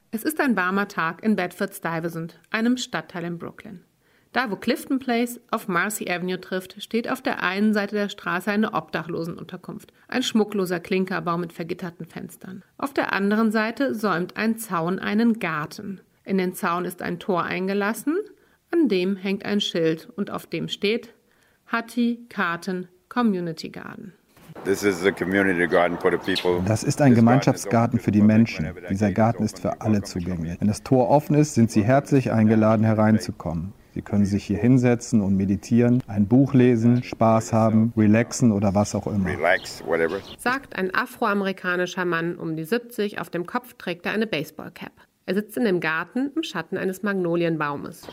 Es ist ein warmer Tag in Bedford-Stuyvesant, einem Stadtteil in Brooklyn. Da, wo Clifton Place auf Marcy Avenue trifft, steht auf der einen Seite der Straße eine Obdachlosenunterkunft, ein schmuckloser Klinkerbau mit vergitterten Fenstern. Auf der anderen Seite säumt ein Zaun einen Garten. In den Zaun ist ein Tor eingelassen, an dem hängt ein Schild und auf dem steht Hattie Carton Community Garden. Das ist ein Gemeinschaftsgarten für die Menschen. Dieser Garten ist für alle zugänglich. Wenn das Tor offen ist, sind Sie herzlich eingeladen, hereinzukommen. Sie können sich hier hinsetzen und meditieren, ein Buch lesen, Spaß haben, relaxen oder was auch immer. Sagt ein afroamerikanischer Mann um die 70, auf dem Kopf trägt er eine Baseballcap. Er sitzt in dem Garten im Schatten eines Magnolienbaumes.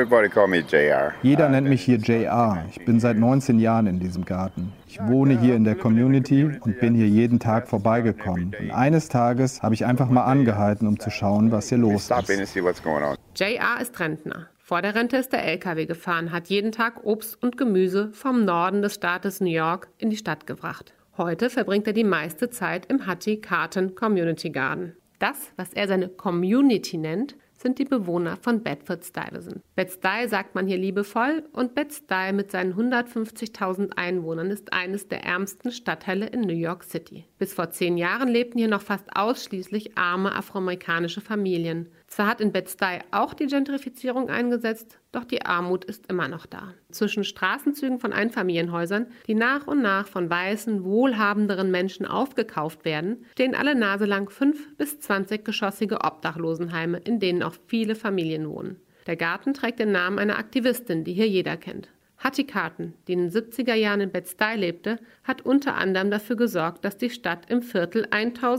Jeder nennt mich hier JR. Ich bin seit 19 Jahren in diesem Garten. Ich wohne hier in der Community und bin hier jeden Tag vorbeigekommen. Und eines Tages habe ich einfach mal angehalten, um zu schauen, was hier los ist. JR ist Rentner. Vor der Rente ist er LKW gefahren, hat jeden Tag Obst und Gemüse vom Norden des Staates New York in die Stadt gebracht. Heute verbringt er die meiste Zeit im Hattie Carton Community Garden. Das, was er seine Community nennt, sind die Bewohner von Bedford-Stuyvesant. Bed-Stuy sagt man hier liebevoll und Bed-Stuy mit seinen 150.000 Einwohnern ist eines der ärmsten Stadtteile in New York City. Bis vor 10 Jahren lebten hier noch fast ausschließlich arme afroamerikanische Familien. Zwar hat in Bed-Stuy auch die Gentrifizierung eingesetzt, doch die Armut ist immer noch da. Zwischen Straßenzügen von Einfamilienhäusern, die nach und nach von weißen, wohlhabenderen Menschen aufgekauft werden, stehen alle Nase lang 5- bis 20-geschossige Obdachlosenheime, in denen auch viele Familien wohnen. Der Garten trägt den Namen einer Aktivistin, die hier jeder kennt. Hattie Carton, die in den 70er Jahren in Bed-Stuy lebte, hat unter anderem dafür gesorgt, dass die Stadt im Viertel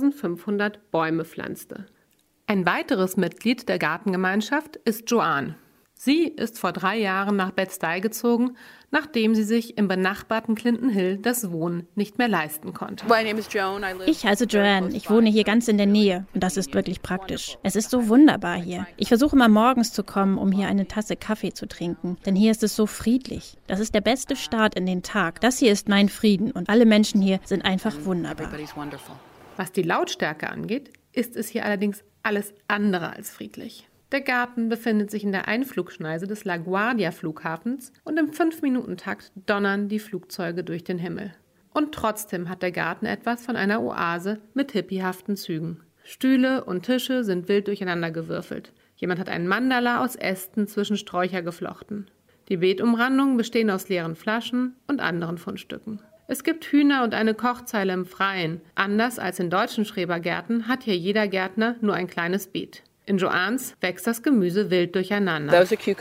1500 Bäume pflanzte. Ein weiteres Mitglied der Gartengemeinschaft ist Joanne. Sie ist vor 3 Jahren nach Bed-Stuy gezogen, nachdem sie sich im benachbarten Clinton Hill das Wohnen nicht mehr leisten konnte. Ich heiße Joanne. Ich wohne hier ganz in der Nähe und das ist wirklich praktisch. Es ist so wunderbar hier. Ich versuche immer morgens zu kommen, um hier eine Tasse Kaffee zu trinken, denn hier ist es so friedlich. Das ist der beste Start in den Tag. Das hier ist mein Frieden und alle Menschen hier sind einfach wunderbar. Was die Lautstärke angeht, ist es hier allerdings alles andere als friedlich. Der Garten befindet sich in der Einflugschneise des LaGuardia-Flughafens und im 5-Minuten-Takt donnern die Flugzeuge durch den Himmel. Und trotzdem hat der Garten etwas von einer Oase mit hippiehaften Zügen. Stühle und Tische sind wild durcheinandergewürfelt. Jemand hat einen Mandala aus Ästen zwischen Sträucher geflochten. Die Beetumrandungen bestehen aus leeren Flaschen und anderen Fundstücken. Es gibt Hühner und eine Kochzeile im Freien. Anders als in deutschen Schrebergärten hat hier jeder Gärtner nur ein kleines Beet. In Joannes wächst das Gemüse wild durcheinander.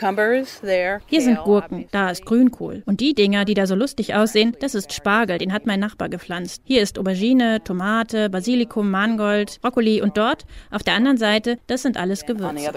Hier sind Gurken, da ist Grünkohl. Und die Dinger, die da so lustig aussehen, das ist Spargel, den hat mein Nachbar gepflanzt. Hier ist Aubergine, Tomate, Basilikum, Mangold, Brokkoli und dort, auf der anderen Seite, das sind alles Gewürze.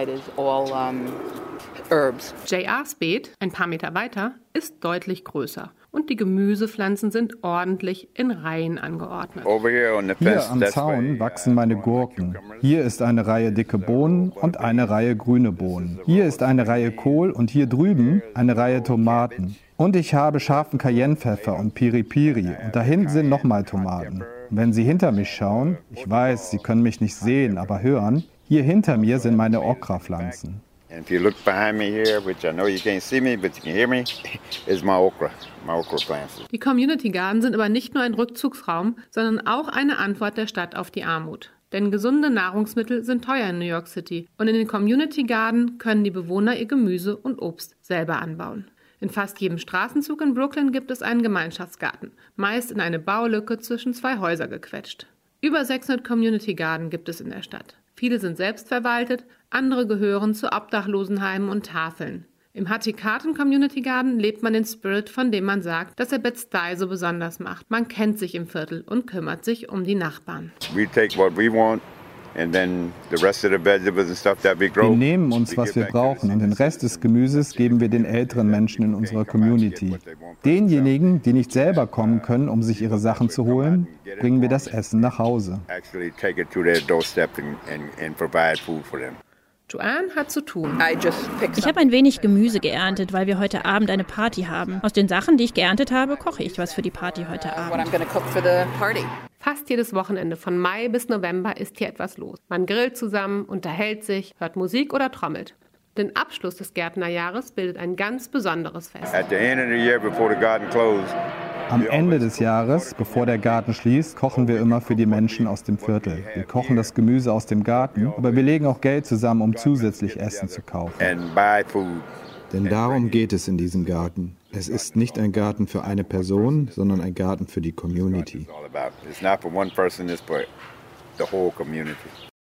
JRs Beet, ein paar Meter weiter, ist deutlich größer. Und die Gemüsepflanzen sind ordentlich in Reihen angeordnet. Hier am Zaun wachsen meine Gurken. Hier ist eine Reihe dicke Bohnen und eine Reihe grüne Bohnen. Hier ist eine Reihe Kohl und hier drüben eine Reihe Tomaten. Und ich habe scharfen Cayennepfeffer und Piri-Piri und da hinten sind nochmal Tomaten. Und wenn Sie hinter mich schauen, ich weiß, Sie können mich nicht sehen, aber hören, hier hinter mir sind meine Okra-Pflanzen. And if you look behind me here, which I know you can't see me, but you can hear me, is my okra plants. Die Community Garden sind aber nicht nur ein Rückzugsraum, sondern auch eine Antwort der Stadt auf die Armut. Denn gesunde Nahrungsmittel sind teuer in New York City und in den Community Garden können die Bewohner ihr Gemüse und Obst selber anbauen. In fast jedem Straßenzug in Brooklyn gibt es einen Gemeinschaftsgarten, meist in eine Baulücke zwischen 2 Häuser gequetscht. Über 600 Community Garden gibt es in der Stadt. Viele sind selbstverwaltet, andere gehören zu Obdachlosenheimen und Tafeln. Im Hattie Carton Community Garden lebt man den Spirit, von dem man sagt, dass er Bed-Stuy so besonders macht. Man kennt sich im Viertel und kümmert sich um die Nachbarn. Wir nehmen uns, was wir brauchen, und den Rest des Gemüses geben wir den älteren Menschen in unserer Community. Denjenigen, die nicht selber kommen können, um sich ihre Sachen zu holen, bringen wir das Essen nach Hause. Joanne hat zu tun. Ich habe ein wenig Gemüse geerntet, weil wir heute Abend eine Party haben. Aus den Sachen, die ich geerntet habe, koche ich was für die Party heute Abend. Fast jedes Wochenende von Mai bis November ist hier etwas los. Man grillt zusammen, unterhält sich, hört Musik oder trommelt. Den Abschluss des Gärtnerjahres bildet ein ganz besonderes Fest. Am Ende des Jahres, bevor der Garten schließt, kochen wir immer für die Menschen aus dem Viertel. Wir kochen das Gemüse aus dem Garten, aber wir legen auch Geld zusammen, um zusätzlich Essen zu kaufen. Denn darum geht es in diesem Garten. Es ist nicht ein Garten für eine Person, sondern ein Garten für die Community. It's not for one person, it's for the whole community.